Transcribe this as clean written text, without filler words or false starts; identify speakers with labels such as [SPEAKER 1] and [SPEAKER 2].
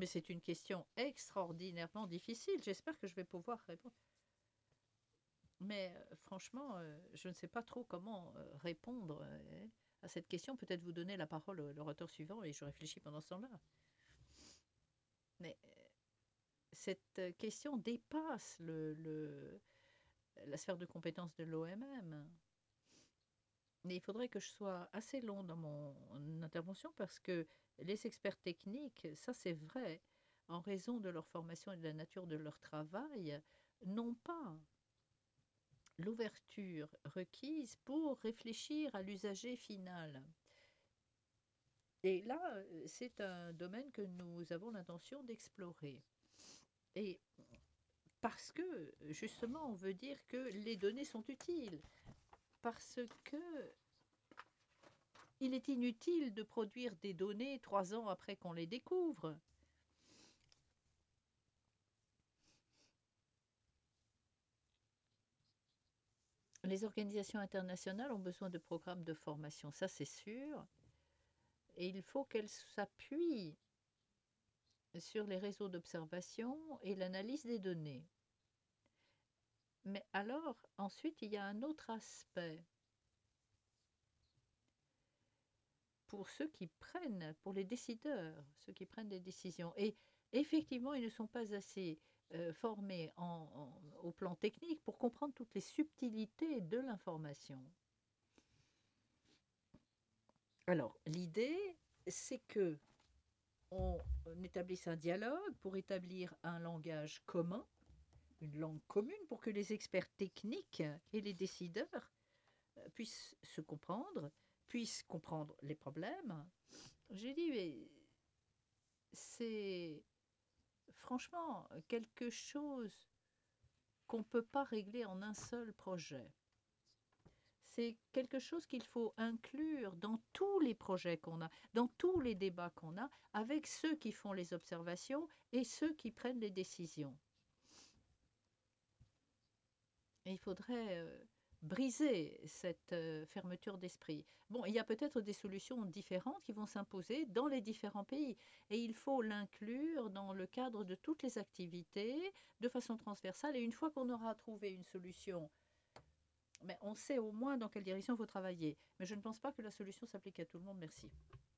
[SPEAKER 1] Mais c'est une question extraordinairement difficile. J'espère que je vais pouvoir répondre. Mais franchement, je ne sais pas trop comment répondre à cette question. Peut-être vous donner la parole à l'orateur suivant et je réfléchis pendant ce temps-là. Mais cette question dépasse la sphère de compétence de l'OMM. Mais il faudrait que je sois assez long dans mon intervention parce que les experts techniques, ça c'est vrai, en raison de leur formation et de la nature de leur travail, n'ont pas l'ouverture requise pour réfléchir à l'usager final. Et là, c'est un domaine que nous avons l'intention d'explorer. Et parce que, justement, on veut dire que les données sont utiles. Parce que il est inutile de produire des données 3 ans après qu'on les découvre. Les organisations internationales ont besoin de programmes de formation, ça c'est sûr, et il faut qu'elles s'appuient sur les réseaux d'observation et l'analyse des données. Mais alors, ensuite, il y a un autre aspect pour ceux qui prennent, pour les décideurs, ceux qui prennent des décisions. Et effectivement, ils ne sont pas assez formés au plan technique pour comprendre toutes les subtilités de l'information. Alors, l'idée, c'est que on établisse un dialogue pour établir un langage commun, une langue commune pour que les experts techniques et les décideurs puissent se comprendre, puissent comprendre les problèmes. J'ai dit, mais c'est franchement quelque chose qu'on ne peut pas régler en un seul projet. C'est quelque chose qu'il faut inclure dans tous les projets qu'on a, dans tous les débats qu'on a, avec ceux qui font les observations et ceux qui prennent les décisions. Et il faudrait briser cette fermeture d'esprit. Bon, il y a peut-être des solutions différentes qui vont s'imposer dans les différents pays. Et il faut l'inclure dans le cadre de toutes les activités de façon transversale. Et une fois qu'on aura trouvé une solution, mais on sait au moins dans quelle direction il faut travailler. Mais je ne pense pas que la solution s'applique à tout le monde. Merci.